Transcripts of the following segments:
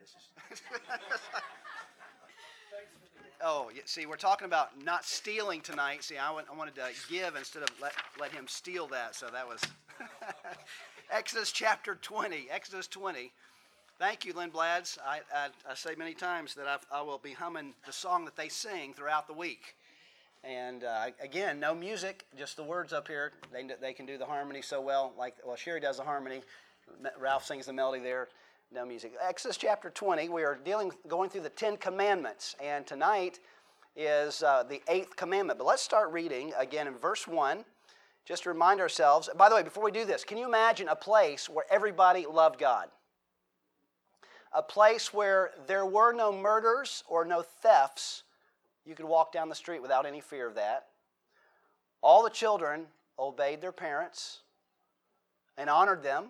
Oh, see, we're talking about not stealing tonight. See, I wanted to give instead of let him steal that. So that was Exodus chapter 20. Exodus 20. Thank you, Lynn Blads. I say many times that I will be humming the song that they sing throughout the week. And again, no music, just the words up here. They can do the harmony so well. Sherry does the harmony. Ralph sings the melody there. No music. Exodus chapter 20, we are going through the 10 Commandments, and tonight is the 8th commandment. But let's start reading again in verse 1, just to remind ourselves. By the way, before we do this, can you imagine a place where everybody loved God? A place where there were no murders or no thefts. You could walk down the street without any fear of that. All the children obeyed their parents and honored them.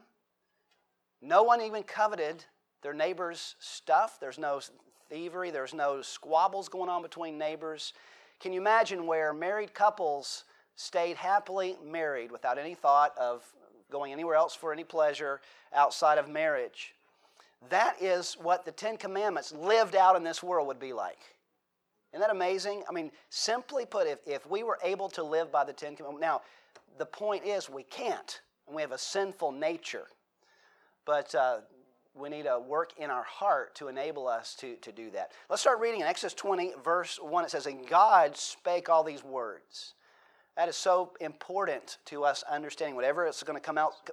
No one even coveted their neighbor's stuff. There's no thievery. There's no squabbles going on between neighbors. Can you imagine where married couples stayed happily married without any thought of going anywhere else for any pleasure outside of marriage? That is what the 10 Commandments lived out in this world would be like. Isn't that amazing? I mean, simply put, if we were able to live by the 10 Commandments, now, the point is we can't, and we have a sinful nature. But we need a work in our heart to enable us to do that. Let's start reading in Exodus 20, verse 1. It says, "And God spake all these words." That is so important to us understanding whatever else is going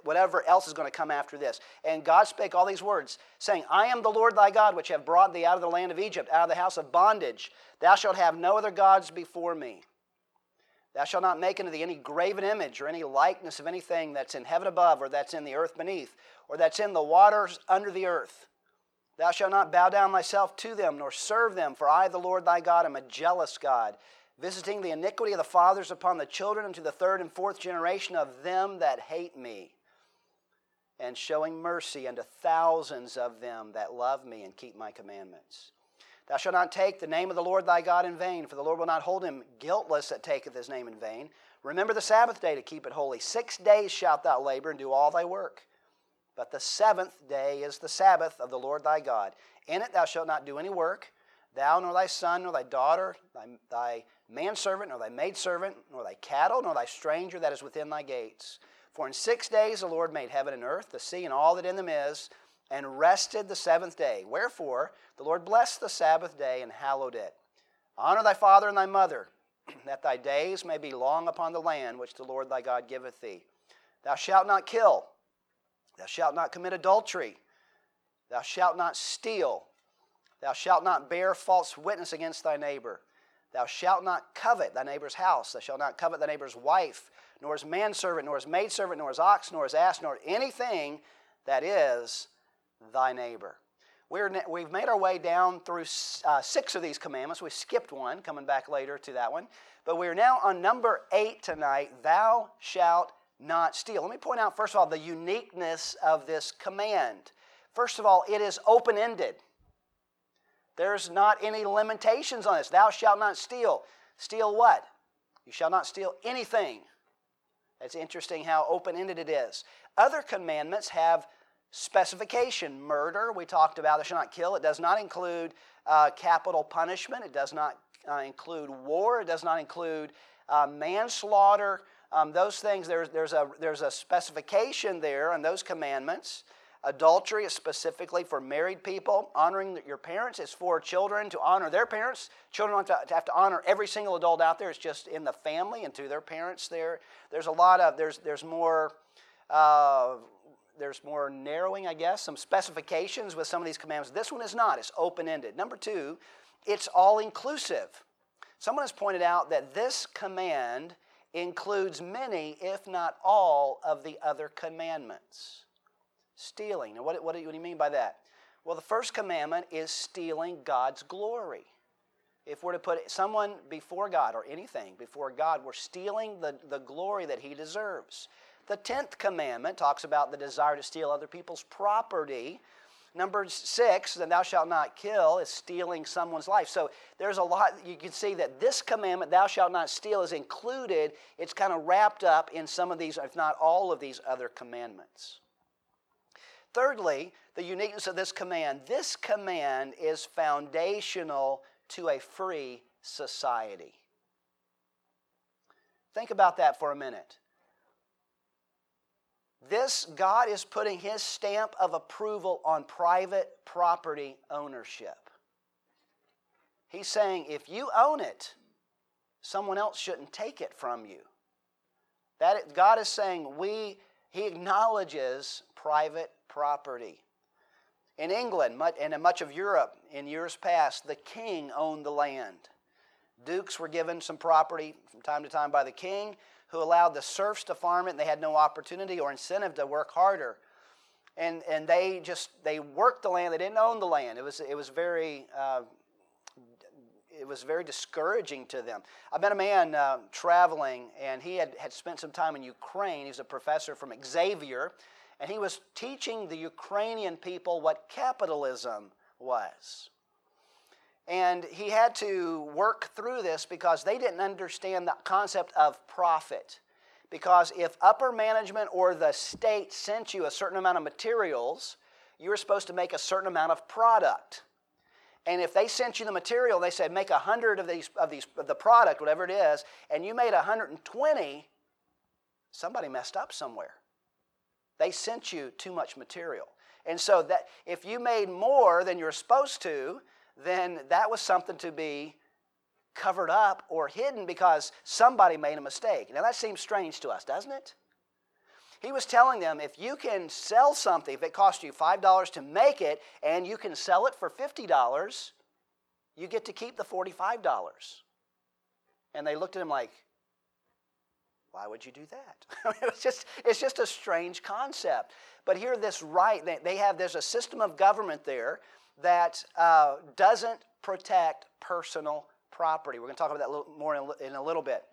to come after this. "And God spake all these words, saying, I am the Lord thy God, which have brought thee out of the land of Egypt, out of the house of bondage. Thou shalt have no other gods before me. Thou shalt not make unto thee any graven image or any likeness of anything that's in heaven above, or that's in the earth beneath, or that's in the waters under the earth. Thou shalt not bow down thyself to them, nor serve them, for I, the Lord thy God, am a jealous God, visiting the iniquity of the fathers upon the children unto the third and fourth generation of them that hate me, and showing mercy unto thousands of them that love me and keep my commandments. Thou shalt not take the name of the Lord thy God in vain, for the Lord will not hold him guiltless that taketh his name in vain. Remember the Sabbath day to keep it holy. 6 days shalt thou labor and do all thy work. But the 7th day is the Sabbath of the Lord thy God. In it thou shalt not do any work, thou nor thy son nor thy daughter, thy manservant nor thy maidservant, nor thy cattle nor thy stranger that is within thy gates. For in 6 days the Lord made heaven and earth, the sea and all that in them is, and rested the 7th day. Wherefore the Lord blessed the Sabbath day and hallowed it. Honor thy father and thy mother, that thy days may be long upon the land which the Lord thy God giveth thee. Thou shalt not kill. Thou shalt not commit adultery. Thou shalt not steal. Thou shalt not bear false witness against thy neighbor. Thou shalt not covet thy neighbor's house. Thou shalt not covet thy neighbor's wife, nor his manservant, nor his maidservant, nor his ox, nor his ass, nor anything that is thy neighbor. We've made our way down through 6 of these commandments. We skipped one, coming back later to that one. But we're now on number 8 tonight, thou shalt not steal. Let me point out, first of all, the uniqueness of this command. First of all, it is open-ended. There's not any limitations on this. Thou shalt not steal. Steal what? You shall not steal anything. It's interesting how open-ended it is. Other commandments have specification. Murder, we talked about, thou shalt not kill. It does not include capital punishment. It does not include war. It does not include manslaughter. Those things, there's a specification there on those commandments. Adultery is specifically for married people. Honoring your parents is for children to honor their parents. Children don't have to honor every single adult out there. It's just in the family and to their parents there. There's more narrowing, I guess, some specifications with some of these commandments. This one is not. It's open-ended. Number 2, it's all-inclusive. Someone has pointed out that this command includes many, if not all, of the other commandments. Stealing. Now, what do you mean by that? Well, the first commandment is stealing God's glory. If we're to put someone before God or anything before God, we're stealing the glory that he deserves. The 10th commandment talks about the desire to steal other people's property. Number 6, that thou shalt not kill, is stealing someone's life. So there's a lot. You can see that this commandment, thou shalt not steal, is included. It's kind of wrapped up in some of these, if not all of these other commandments. Thirdly, the uniqueness of this command. This command is foundational to a free society. Think about that for a minute. God is putting His stamp of approval on private property ownership. He's saying if you own it, someone else shouldn't take it from you. God is saying He acknowledges private property. In England and in much of Europe in years past, the king owned the land. Dukes were given some property from time to time by the king, who allowed the serfs to farm it, and they had no opportunity or incentive to work harder. And they worked the land. They didn't own the land. It was very discouraging to them. I met a man traveling, and he had spent some time in Ukraine. He was a professor from Xavier, and he was teaching the Ukrainian people what capitalism was. And he had to work through this because they didn't understand the concept of profit. Because if upper management or the state sent you a certain amount of materials, you were supposed to make a certain amount of product. And if they sent you the material, they said make 100 of the product, whatever it is, and you made 120, somebody messed up somewhere. They sent you too much material. And so that if you made more than you were supposed to, then that was something to be covered up or hidden because somebody made a mistake. Now that seems strange to us, doesn't it? He was telling them, if you can sell something, if it cost you $5 to make it, and you can sell it for $50, you get to keep the $45. And they looked at him like, why would you do that? It's just a strange concept. But here, there's a system of government there that doesn't protect personal property. We're going to talk about that a little more in a little bit.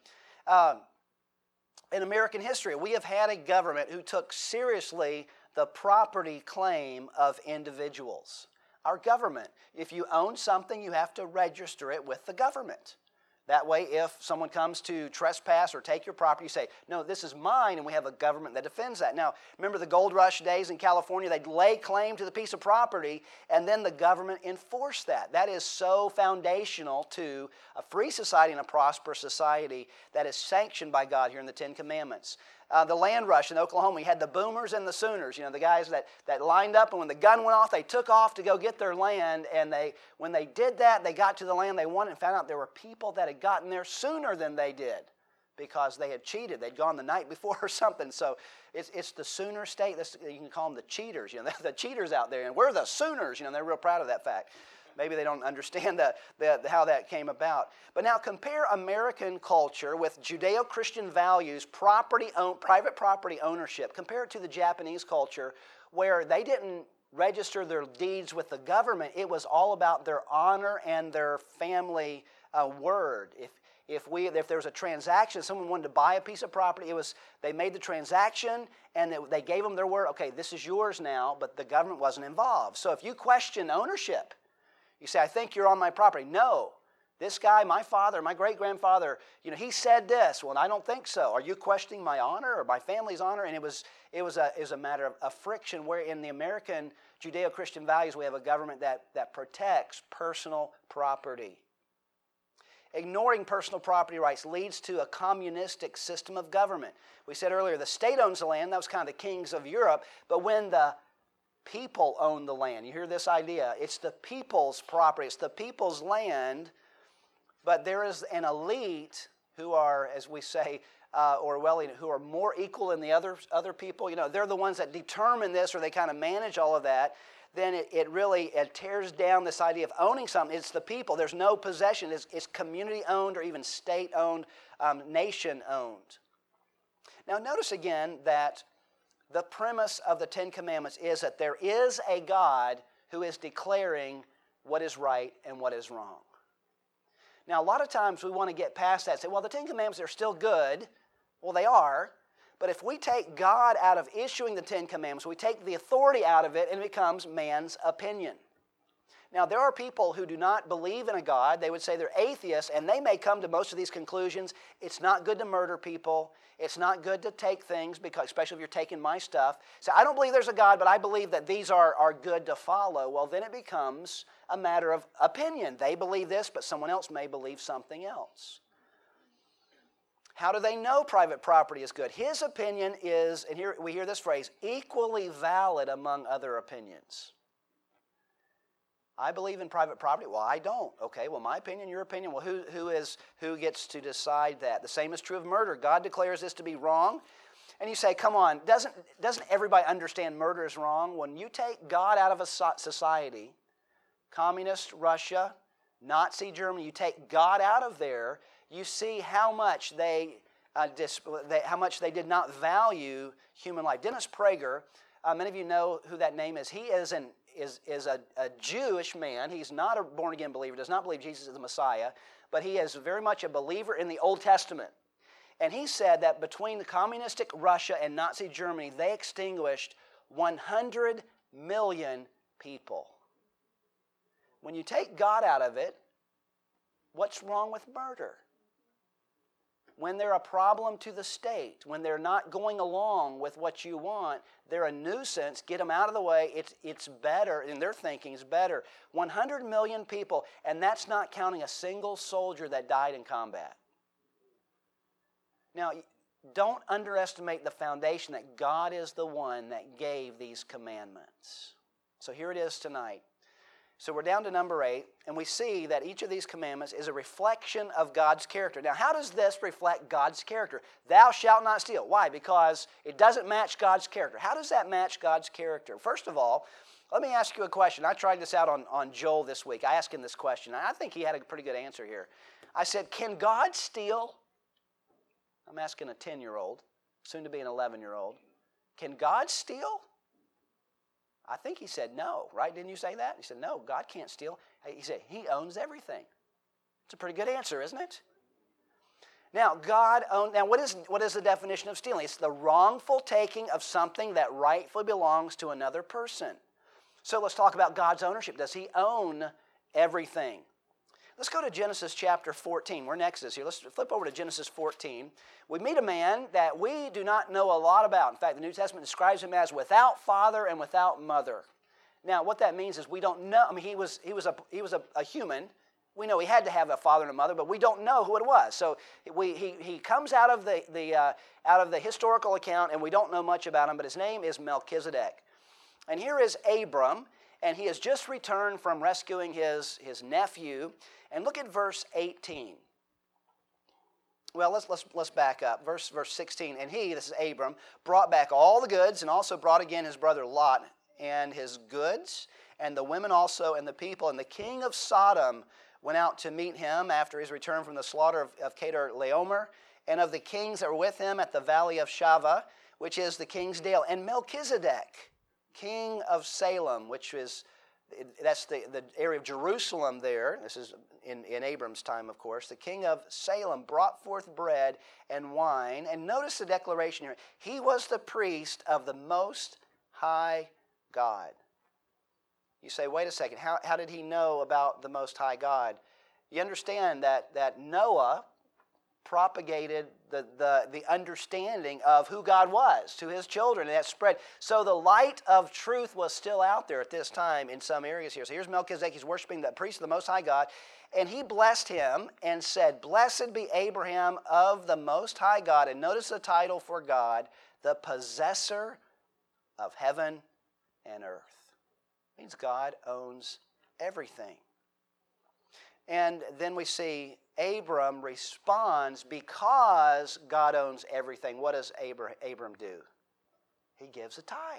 In American history, we have had a government who took seriously the property claim of individuals. Our government, if you own something, you have to register it with the government. That way, if someone comes to trespass or take your property, you say, no, this is mine, and we have a government that defends that. Now, remember the gold rush days in California? They'd lay claim to the piece of property, and then the government enforced that. That is so foundational to a free society and a prosperous society that is sanctioned by God here in the Ten Commandments. The land rush in Oklahoma, you had the boomers and the Sooners, the guys that lined up, and when the gun went off, they took off to go get their land, and when they did that, they got to the land they wanted and found out there were people that had gotten there sooner than they did because they had cheated. They'd gone the night before or something. So it's the Sooner state. You can call them the cheaters. The cheaters out there, and we're the Sooners. They're real proud of that fact. Maybe they don't understand how that came about. But now compare American culture with Judeo-Christian values, private property ownership. Compare it to the Japanese culture where they didn't register their deeds with the government. It was all about their honor and their family word. If there was a transaction, someone wanted to buy a piece of property, they made the transaction and they gave them their word. Okay, this is yours now, but the government wasn't involved. So if you question ownership, you say, I think you're on my property. No, this guy, my father, my great-grandfather, he said this. Well, I don't think so. Are you questioning my honor or my family's honor? And it was a matter of friction where in the American Judeo-Christian values we have a government that protects personal property. Ignoring personal property rights leads to a communistic system of government. We said earlier the state owns the land. That was kind of the kings of Europe. But when the people own the land. You hear this idea? It's the people's property. It's the people's land, but there is an elite who are, as we say, Orwellian, who are more equal than the other people. They're the ones that determine this, or they kind of manage all of that. Then it tears down this idea of owning something. It's the people. There's no possession. It's community-owned or even state-owned, nation-owned. Now notice again that the premise of the Ten Commandments is that there is a God who is declaring what is right and what is wrong. Now, a lot of times we want to get past that and say, well, the Ten Commandments are still good. Well, they are. But if we take God out of issuing the Ten Commandments, we take the authority out of it, and it becomes man's opinion. Now, there are people who do not believe in a God. They would say they're atheists, and they may come to most of these conclusions. It's not good to murder people. It's not good to take things, because, especially if you're taking my stuff. So I don't believe there's a God, but I believe that these are good to follow. Well, then it becomes a matter of opinion. They believe this, but someone else may believe something else. How do they know private property is good? His opinion is, and here we hear this phrase, equally valid among other opinions. I believe in private property. Well, I don't. Okay, well, my opinion, your opinion. Well, who gets to decide that? The same is true of murder. God declares this to be wrong. And you say, come on, doesn't everybody understand murder is wrong? When you take God out of a society, communist Russia, Nazi Germany, you take God out of there, you see how much they did not value human life. Dennis Prager, many of you know who that name is. He is a Jewish man. He's not a born-again believer, does not believe Jesus is the Messiah, but he is very much a believer in the Old Testament. And he said that between the communistic Russia and Nazi Germany, they extinguished 100 million people. When you take God out of it, what's wrong with murder? When they're a problem to the state, when they're not going along with what you want, they're a nuisance, get them out of the way, it's better, in their thinking, it's better. 100 million people, and that's not counting a single soldier that died in combat. Now, don't underestimate the foundation that God is the one that gave these commandments. So here it is tonight. So we're down to number 8, and we see that each of these commandments is a reflection of God's character. Now, how does this reflect God's character? Thou shalt not steal. Why? Because it doesn't match God's character. How does that match God's character? First of all, let me ask you a question. I tried this out on Joel this week. I asked him this question. I think he had a pretty good answer here. I said, can God steal? I'm asking a 10-year-old, soon to be an 11-year-old. Can God steal? I think he said no, right? Didn't you say that? He said, no, God can't steal. He said, he owns everything. It's a pretty good answer, isn't it? Now, what is the definition of stealing? It's the wrongful taking of something that rightfully belongs to another person. So let's talk about God's ownership. Does he own everything? Let's go to Genesis chapter 14. We're in Exodus here. Let's flip over to Genesis 14. We meet a man that we do not know a lot about. In fact, the New Testament describes him as without father and without mother. Now, what that means is we don't know. I mean, he was a human. We know he had to have a father and a mother, but we don't know who it was. So he comes out of the historical account, and we don't know much about him. But his name is Melchizedek. And here is Abram, and he has just returned from rescuing his nephew. And look at verse 18. Well, let's back up. Verse 16. And he, this is Abram, brought back all the goods, and also brought again his brother Lot and his goods, and the women also, and the people. And the king of Sodom went out to meet him after his return from the slaughter of Kedar-laomer, and of the kings that were with him at the valley of Shaveh, which is the king's dale. And Melchizedek, king of Salem, that's the area of Jerusalem there. This is in Abram's time, of course. The king of Salem brought forth bread and wine. And notice the declaration here. He was the priest of the Most High God. You say, wait a second, how did he know about the Most High God? You understand that Noah propagated the understanding of who God was to his children, and that spread. So the light of truth was still out there at this time in some areas here. So here's Melchizedek. He's worshiping the priest of the Most High God, and he blessed him and said, blessed be Abraham of the Most High God. And notice the title for God, the possessor of heaven and earth. It means God owns everything. And then we see Abram responds because God owns everything. What does Abram do? He gives a tithe.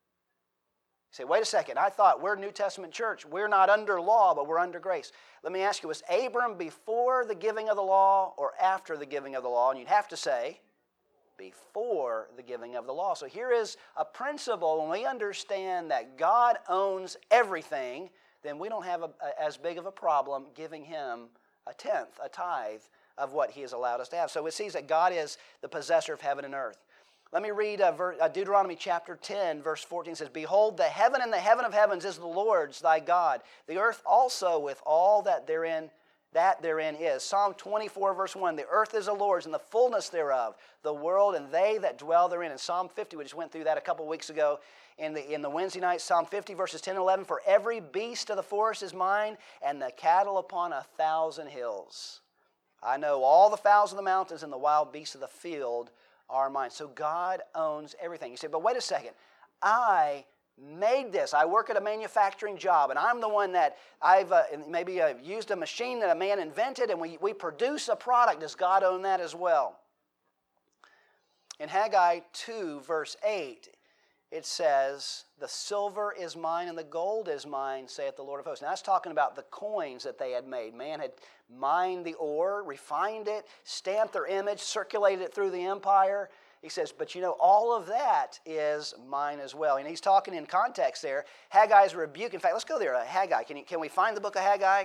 You say, wait a second, I thought we're a New Testament church. We're not under law, but we're under grace. Let me ask you, was Abram before the giving of the law or after the giving of the law? And you'd have to say, before the giving of the law. So here is a principle. When we understand that God owns everything, then we don't have as big of a problem giving him a tithe of what he has allowed us to have. So it sees that God is the possessor of heaven and earth. Let me read Deuteronomy chapter 10, verse 14 says, Behold, the heaven and the heaven of heavens is the Lord's, thy God. The earth also with all that therein is. Psalm 24, verse 1, the earth is the Lord's and the fullness thereof, the world and they that dwell therein. And Psalm 50, we just went through that a couple weeks ago in the Wednesday night. Psalm 50, verses 10 and 11, for every beast of the forest is mine, and the cattle upon 1,000 hills. I know all the fowls of the mountains and the wild beasts of the field are mine. So God owns everything. You say, but wait a second. I made this. I work at a manufacturing job, and I'm the one that I've used a machine that a man invented, and we produce a product. Does God own that as well? In Haggai 2, verse 8, it says, the silver is mine and the gold is mine, saith the Lord of hosts. Now that's talking about the coins that they had made. Man had mined the ore, refined it, stamped their image, circulated it through the empire. He says, but you know, all of that is mine as well. And he's talking in context there. Haggai's rebuke. In fact, let's go there. Haggai. Can we find the book of Haggai?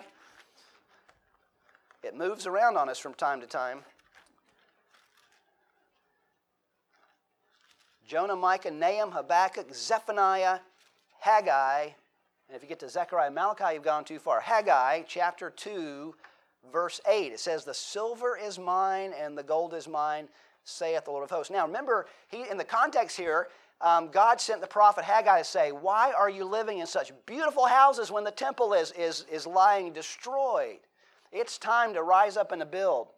It moves around on us from time to time. Jonah, Micah, Nahum, Habakkuk, Zephaniah, Haggai. And if you get to Zechariah, Malachi, you've gone too far. Haggai, chapter 2, verse 8. It says, the silver is mine and the gold is mine, saith the Lord of hosts. Now remember, in the context here, God sent the prophet Haggai to say, why are you living in such beautiful houses when the temple is lying destroyed? It's time to rise up and to build.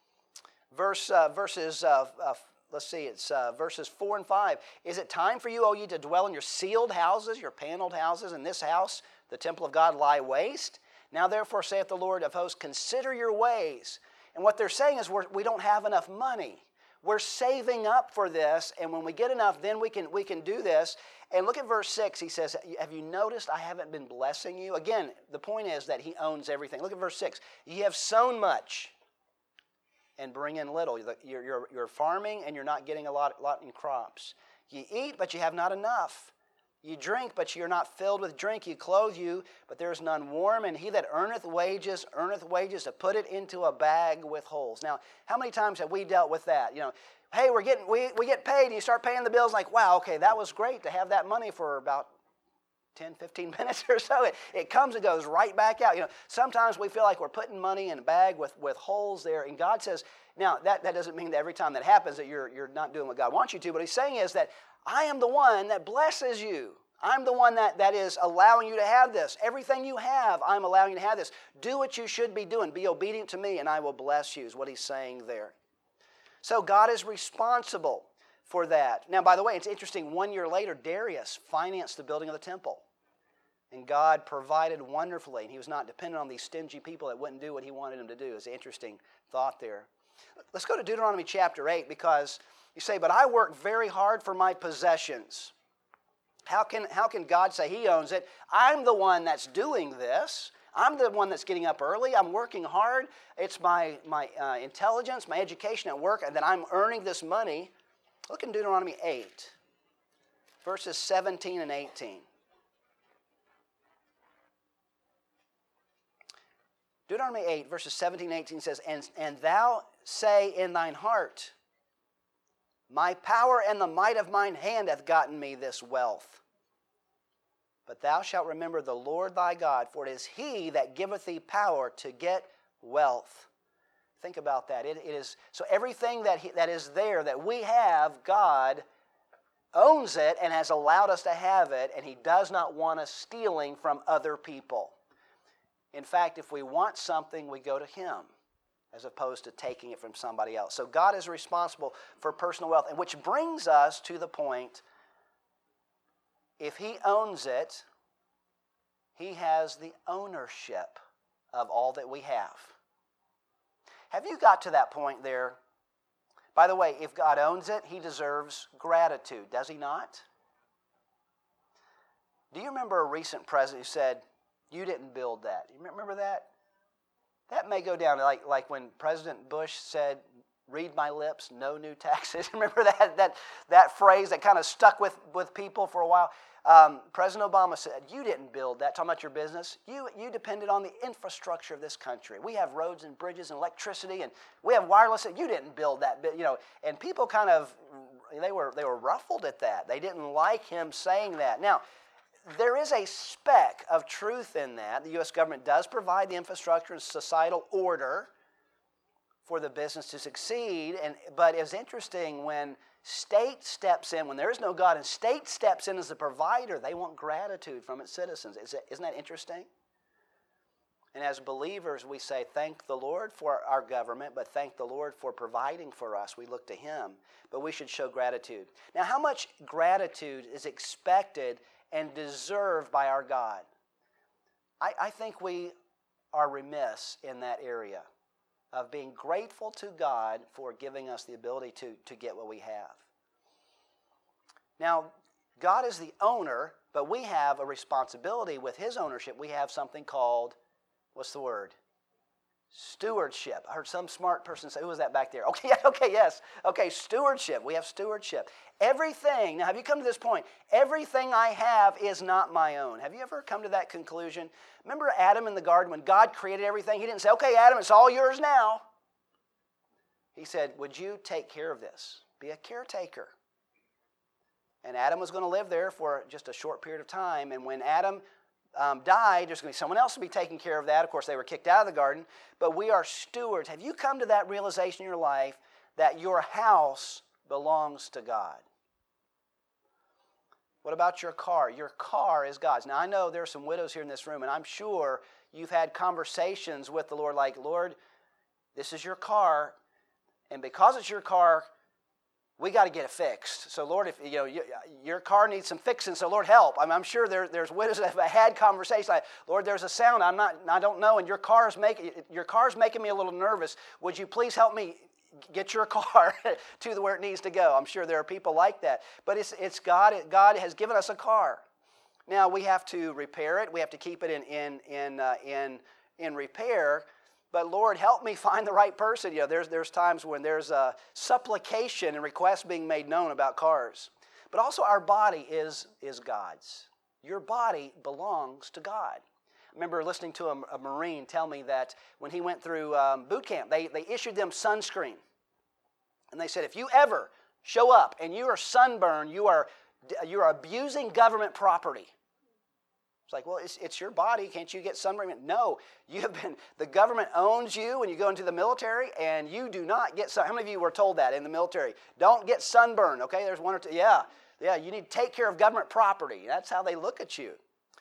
Verses 4 and 5. Is it time for you, O ye, to dwell in your sealed houses, your paneled houses, in this house, the temple of God, lie waste? Now therefore, saith the Lord of hosts, consider your ways. And what they're saying is we don't have enough money. We're saving up for this, and when we get enough, then we can do this. And look at verse 6. He says, have you noticed I haven't been blessing you? Again, the point is that he owns everything. Look at verse 6. Ye have sown much and bring in little. You're farming and you're not getting a lot in crops. You eat, but you have not enough. You drink, but you're not filled with drink. You clothe you, but there is none warm. And he that earneth wages to put it into a bag with holes. Now, how many times have we dealt with that? You know, hey, we get paid, and you start paying the bills like, wow, okay, that was great to have that money for about 10, 15 minutes or so. It comes and goes right back out. You know, sometimes we feel like we're putting money in a bag with holes there, and God says, now that doesn't mean that every time that happens that you're not doing what God wants you to, but he's saying is that I am the one that blesses you. I'm the one that is allowing you to have this. Everything you have, I'm allowing you to have this. Do what you should be doing. Be obedient to me, and I will bless you, is what he's saying there. So God is responsible for that. Now, by the way, it's interesting, 1 year later, Darius financed the building of the temple. And God provided wonderfully, and he was not dependent on these stingy people that wouldn't do what he wanted them to do. It's an interesting thought there. Let's go to Deuteronomy chapter 8, because you say, but I work very hard for my possessions. How can God say he owns it? I'm the one that's doing this. I'm the one that's getting up early. I'm working hard. It's my intelligence, my education at work, and then I'm earning this money. Look in Deuteronomy 8, verses 17 and 18. Deuteronomy 8, verses 17 and 18 says, And thou say in thine heart, My power and the might of mine hand hath gotten me this wealth. But thou shalt remember the Lord thy God, for it is he that giveth thee power to get wealth. Think about that. It is so everything that is there that we have, God owns it and has allowed us to have it, and he does not want us stealing from other people. In fact, if we want something, we go to him as opposed to taking it from somebody else. So God is responsible for personal wealth, and which brings us to the point, if he owns it, he has the ownership of all that we have. Have you got to that point there? By the way, if God owns it, he deserves gratitude, does he not? Do you remember a recent president who said, you didn't build that? You remember that? That may go down like when President Bush said, read my lips, no new taxes. Remember that phrase that kind of stuck with people for a while? President Obama said, you didn't build that. Talking about your business. You depended on the infrastructure of this country. We have roads and bridges and electricity, and we have wireless. You didn't build that. And people kind of ruffled at that. They didn't like him saying that. Now, there is a speck of truth in that. The U.S. government does provide the infrastructure and societal order for the business to succeed. But it's interesting when state steps in, when there is no God, and state steps in as a provider, they want gratitude from its citizens. Isn't that interesting? And as believers, we say, thank the Lord for our government, but thank the Lord for providing for us. We look to Him, but we should show gratitude. Now, how much gratitude is expected and deserved by our God? I think we are remiss in that area of being grateful to God for giving us the ability to get what we have. Now, God is the owner, but we have a responsibility with His ownership. We have something called, what's the word? Stewardship. I heard some smart person say, who was that back there? Okay, stewardship. We have stewardship. Everything, now have you come to this point? Everything I have is not my own. Have you ever come to that conclusion? Remember Adam in the garden when God created everything? He didn't say, okay, Adam, it's all yours now. He said, would you take care of this? Be a caretaker. And Adam was going to live there for just a short period of time. And when Adam died, there's going to be someone else to be taking care of that. Of course, they were kicked out of the garden. But we are stewards. Have you come to that realization in your life that your house belongs to God? What about your car? Your car is God's. Now, I know there are some widows here in this room, and I'm sure you've had conversations with the Lord like, Lord, this is your car, and because it's your car, we got to get it fixed. So, Lord, if your car needs some fixing, so Lord, help. I'm sure there's widows that have had conversations like, Lord, there's a sound I don't know, and your car's making me a little nervous. Would you please help me get your car to where it needs to go? I'm sure there are people like that. But it's God. God has given us a car. Now we have to repair it. We have to keep it in repair. But Lord, help me find the right person. There's times when there's a supplication and requests being made known about cars. But also our body is God's. Your body belongs to God. I remember listening to a Marine tell me that when he went through boot camp, they issued them sunscreen. And they said, if you ever show up and you are sunburned, you're abusing government property. It's like, well, it's your body. Can't you get sunburn? No, the government owns you when you go into the military, and you do not get sun. How many of you were told that in the military? Don't get sunburned, okay? There's one or two. Yeah, you need to take care of government property. That's how they look at you.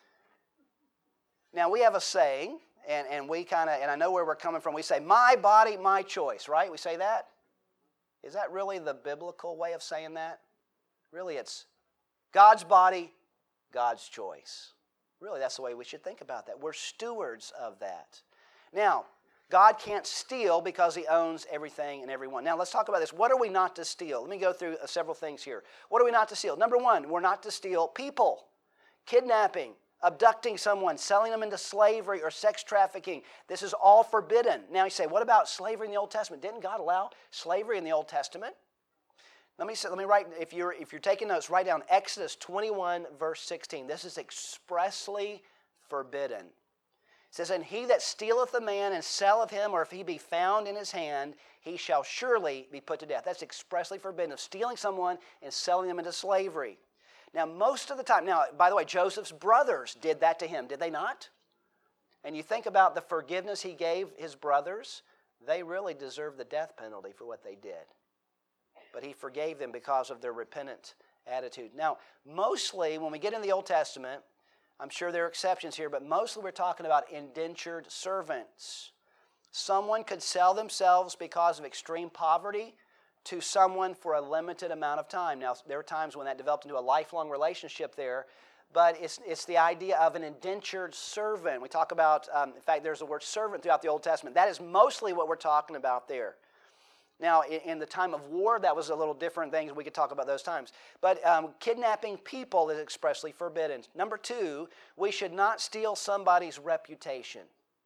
Now, we have a saying, and we and I know where we're coming from. We say, my body, my choice, right? We say that? Is that really the biblical way of saying that? Really, it's God's body, God's choice. Really, that's the way we should think about that. We're stewards of that. Now, God can't steal because He owns everything and everyone. Now, let's talk about this. What are we not to steal? Let me go through several things here. What are we not to steal? Number one, we're not to steal people. Kidnapping, abducting someone, selling them into slavery or sex trafficking. This is all forbidden. Now, you say, what about slavery in the Old Testament? Didn't God allow slavery in the Old Testament? Let me write, if you're taking notes, write down Exodus 21, verse 16. This is expressly forbidden. It says, and he that stealeth a man and selleth him, or if he be found in his hand, he shall surely be put to death. That's expressly forbidden, of stealing someone and selling them into slavery. Now, most of the time, by the way, Joseph's brothers did that to him, did they not? And you think about the forgiveness he gave his brothers, they really deserve the death penalty for what they did. But he forgave them because of their repentant attitude. Now, mostly when we get in the Old Testament, I'm sure there are exceptions here, but mostly we're talking about indentured servants. Someone could sell themselves because of extreme poverty to someone for a limited amount of time. Now, there were times when that developed into a lifelong relationship there, but it's the idea of an indentured servant. We talk about, in fact, there's the word servant throughout the Old Testament. That is mostly what we're talking about there. Now, in the time of war, that was a little different things. We could talk about those times. But kidnapping people is expressly forbidden. Number two, we should not steal somebody's reputation.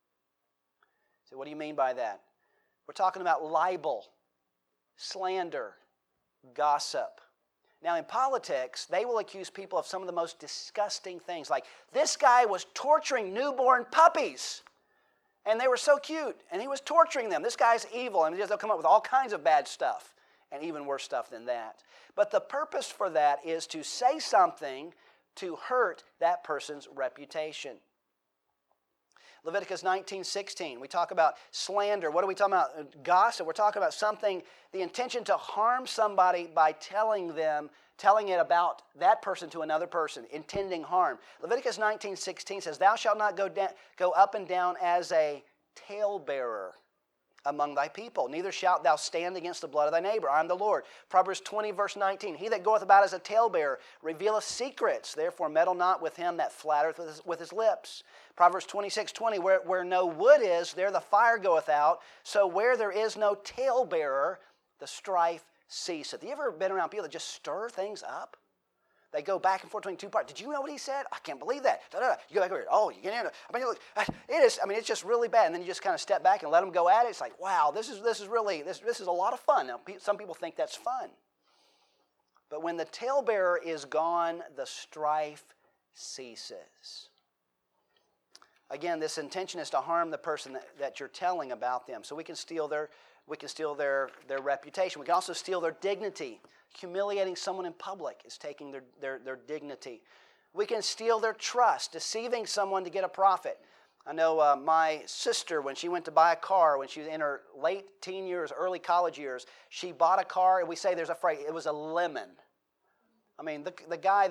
So what do you mean by that? We're talking about libel, slander, gossip. Now, in politics, they will accuse people of some of the most disgusting things. Like, this guy was torturing newborn puppies. And they were so cute, and he was torturing them. This guy's evil, and they'll come up with all kinds of bad stuff. and even worse stuff than that. But the purpose for that is to say something to hurt that person's reputation. Leviticus 19:16, we talk about slander. What are we talking about? Gossip. We're talking about something, the intention to harm somebody by telling it about that person to another person, intending harm. Leviticus 19:16 says, "Thou shalt not go up and down as a talebearer among thy people, neither shalt thou stand against the blood of thy neighbor. I am the Lord." Proverbs 20, verse 19, "He that goeth about as a talebearer revealeth secrets, therefore meddle not with him that flattereth with his lips." Proverbs 26:20, where no wood is, there the fire goeth out, so where there is no talebearer, the strife ceaseth. You ever been around people that just stir things up? They go back and forth between two parts. Did you know what he said? I can't believe that. You go back over here. Oh, you can't. It's just really bad. And then you just kind of step back and let them go at it. It's like, wow, this is a lot of fun. Now, some people think that's fun. But when the talebearer is gone, the strife ceases. Again, this intention is to harm the person that you're telling about them. So we can steal their reputation. We can also steal their dignity. Humiliating someone in public is taking their dignity. We can steal their trust, deceiving someone to get a profit. I know my sister, when she went to buy a car, when she was in her late teen years, early college years, she bought a car, and we say there's a phrase, it was a lemon. I mean, the guy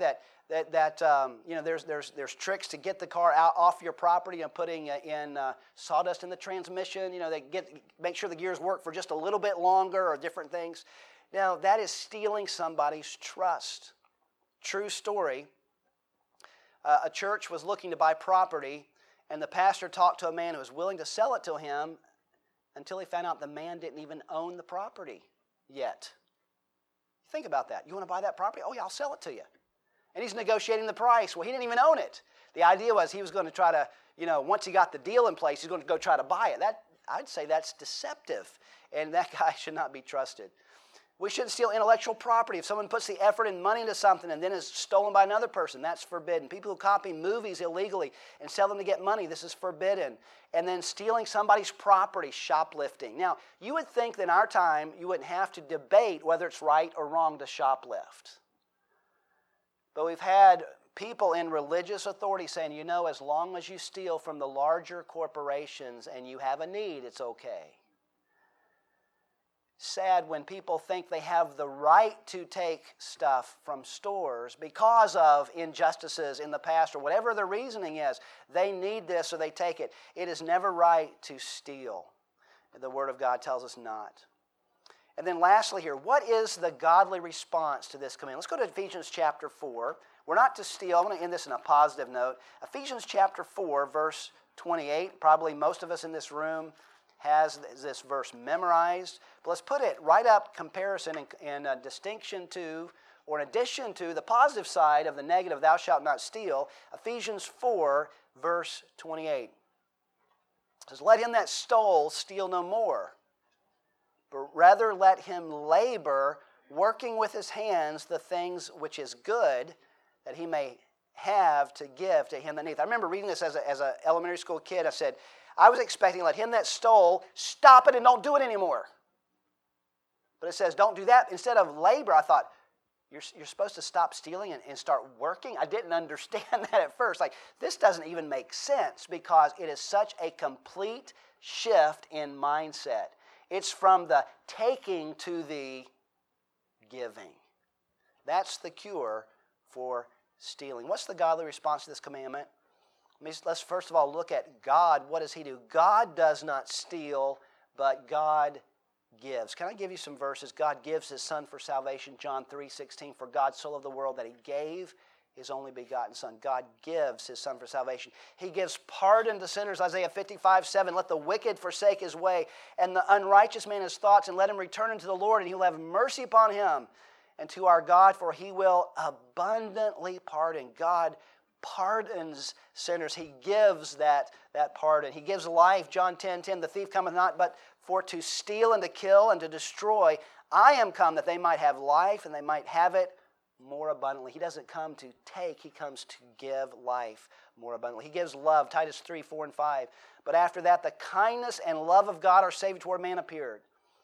there's tricks to get the car out off your property and putting in sawdust in the transmission. They make sure the gears work for just a little bit longer or different things. Now, that is stealing somebody's trust. True story. A church was looking to buy property, and the pastor talked to a man who was willing to sell it to him until he found out the man didn't even own the property yet. Think about that. You want to buy that property? Oh, yeah, I'll sell it to you. And he's negotiating the price. Well, he didn't even own it. The idea was he was going to try to, once he got the deal in place, he's going to go try to buy it. I'd say that's deceptive, and that guy should not be trusted. We shouldn't steal intellectual property. If someone puts the effort and money into something and then is stolen by another person, that's forbidden. People who copy movies illegally and sell them to get money, this is forbidden. And then stealing somebody's property, shoplifting. Now, you would think that in our time you wouldn't have to debate whether it's right or wrong to shoplift. But we've had people in religious authority saying, as long as you steal from the larger corporations and you have a need, it's okay. Sad when people think they have the right to take stuff from stores because of injustices in the past or whatever the reasoning is. They need this, so they take it. It is never right to steal. The Word of God tells us not. And then lastly here, what is the godly response to this command? Let's go to Ephesians chapter 4. We're not to steal. I'm going to end this in a positive note. Ephesians chapter 4, verse 28. Probably most of us in this room has this verse memorized. But let's put it right up comparison in distinction to, or in addition to, the positive side of the negative, thou shalt not steal. Ephesians 4, verse 28. It says, "Let him that stole steal no more, but rather let him labor, working with his hands the things which is good, that he may have to give to him that needeth." I remember reading this as an elementary school kid. I said, I was expecting, let him that stole stop it and don't do it anymore. But it says, don't do that. Instead of labor, I thought, you're supposed to stop stealing and start working? I didn't understand that at first. Like, this doesn't even make sense because it is such a complete shift in mindset. It's from the taking to the giving. That's the cure for stealing. What's the godly response to this commandment? Let's first of all look at God. What does He do? God does not steal, but God gives. Can I give you some verses? God gives His Son for salvation. John 3:16, "For God so loved the world that He gave His only begotten Son." God gives His Son for salvation. He gives pardon to sinners. Isaiah 55:7, "Let the wicked forsake his way, and the unrighteous man his thoughts, and let him return unto the Lord, and He will have mercy upon him, and to our God, for He will abundantly pardon." God pardons sinners. He gives that pardon. He gives life. John 10:10, "The thief cometh not but for to steal and to kill and to destroy. I am come that they might have life and they might have it more abundantly." He doesn't come to take. He comes to give life more abundantly. He gives love. Titus 3:4 and 5. "But after that, the kindness and love of God our Savior toward man appeared,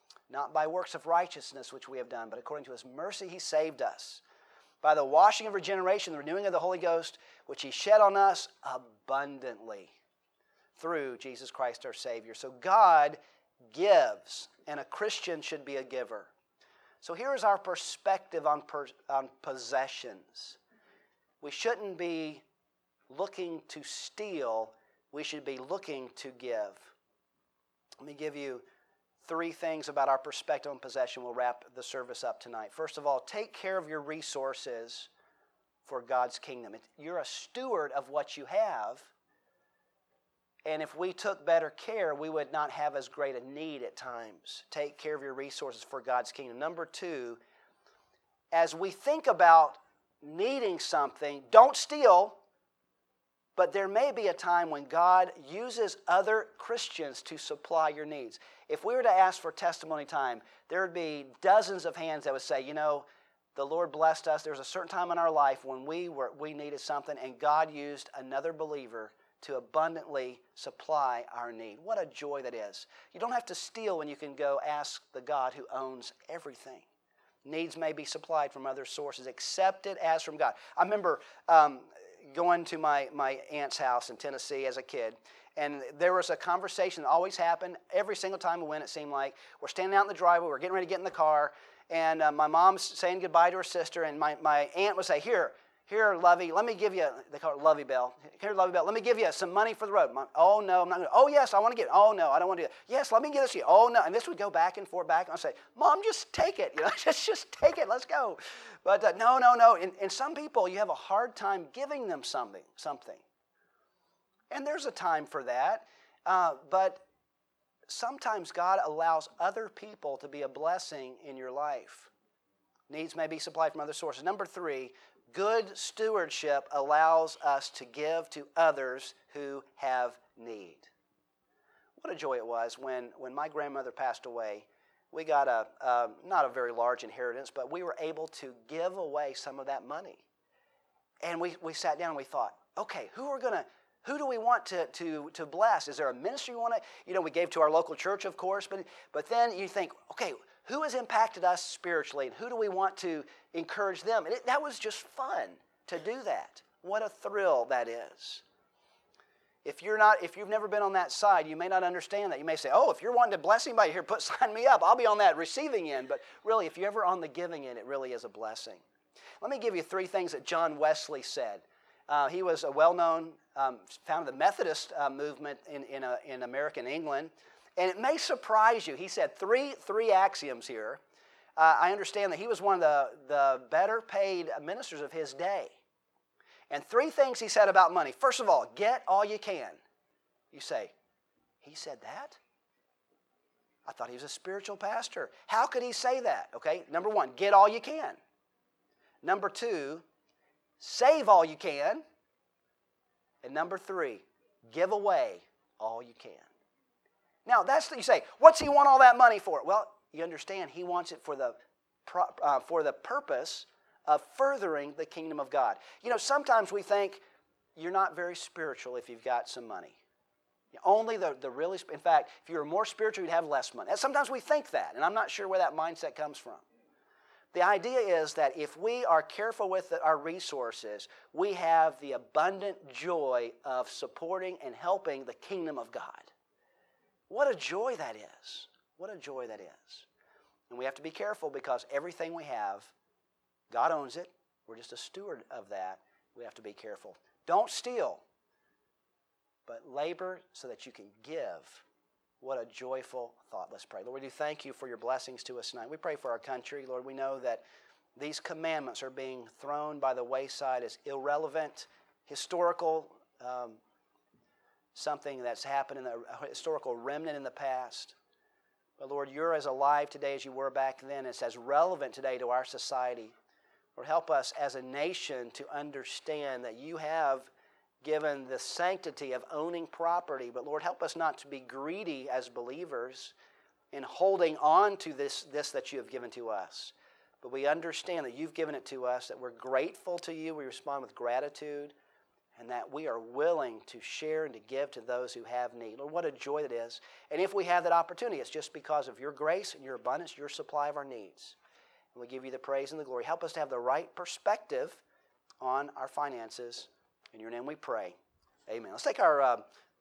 not by works of righteousness which we have done, but according to his mercy he saved us, by the washing of regeneration, the renewing of the Holy Ghost, which he shed on us abundantly through Jesus Christ our Savior. So God gives, and a Christian should be a giver. So here is our perspective on possessions. We shouldn't be looking to steal. We should be looking to give. Let me give you 3 things about our perspective on possession. We'll wrap the service up tonight. First of all, take care of your resources for God's kingdom. You're a steward of what you have. And if we took better care, we would not have as great a need at times. Take care of your resources for God's kingdom. Number 2, as we think about needing something, don't steal, but there may be a time when God uses other Christians to supply your needs. If we were to ask for testimony time, there would be dozens of hands that would say, the Lord blessed us. There was a certain time in our life when we needed something, and God used another believer to abundantly supply our need. What a joy that is. You don't have to steal when you can go ask the God who owns everything. Needs may be supplied from other sources. Accept it as from God. I remember going to my aunt's house in Tennessee as a kid, and there was a conversation that always happened every single time we went, it seemed like. We're standing out in the driveway, we're getting ready to get in the car, and my mom's saying goodbye to her sister, and my aunt would say, Here, Lovey, let me give you, they call it Lovey Bell. Here, Lovey Bell, let me give you some money for the road. Mom, oh, no, I'm not going to. Oh, yes, I want to get it. Oh, no, I don't want to do that. Yes, let me get this to you. Oh, no. And this would go back and forth, back. And I'd say, Mom, just take it. Just take it. Let's go. But no. And some people, you have a hard time giving them something. And there's a time for that. But sometimes God allows other people to be a blessing in your life. Needs may be supplied from other sources. Number 3, good stewardship allows us to give to others who have need. What a joy it was when my grandmother passed away. We got not a very large inheritance, but we were able to give away some of that money. And we sat down and we thought, okay, who do we want to bless? Is there a ministry we want to? We gave to our local church, of course, but then you think, okay, who has impacted us spiritually, and who do we want to encourage them? And that was just fun to do that. What a thrill that is. If you've never been on that side, you may not understand that. You may say, oh, if you're wanting to bless anybody, here, sign me up. I'll be on that receiving end. But really, if you're ever on the giving end, it really is a blessing. Let me give you 3 things that John Wesley said. He was a well-known, founded the Methodist movement in American England. And it may surprise you. He said three axioms here. I understand that he was one of the better paid ministers of his day. And 3 things he said about money. First of all, get all you can. You say, he said that? I thought he was a spiritual pastor. How could he say that? Okay, number 1, get all you can. Number 2, save all you can. And number 3, give away all you can. Now, you say, what's he want all that money for? Well, you understand he wants it for the purpose of furthering the kingdom of God. Sometimes we think you're not very spiritual if you've got some money. Only the really, in fact, if you were more spiritual, you'd have less money. And sometimes we think that, and I'm not sure where that mindset comes from. The idea is that if we are careful with our resources, we have the abundant joy of supporting and helping the kingdom of God. What a joy that is. What a joy that is. And we have to be careful because everything we have, God owns it. We're just a steward of that. We have to be careful. Don't steal, but labor so that you can give. What a joyful thought. Let's pray. Lord, we do thank you for your blessings to us tonight. We pray for our country. Lord, we know that these commandments are being thrown by the wayside as irrelevant, historical, something that's happened in a historical remnant in the past. But Lord, you're as alive today as you were back then. It's as relevant today to our society. Lord, help us as a nation to understand that you have given the sanctity of owning property. But Lord, help us not to be greedy as believers in holding on to this that you have given to us. But we understand that you've given it to us, that we're grateful to you. We respond with gratitude. and that we are willing to share and to give to those who have need. Lord, what a joy it is. And if we have that opportunity, it's just because of your grace and your abundance, your supply of our needs. And we give you the praise and the glory. Help us to have the right perspective on our finances. In your name we pray. Amen. Let's take our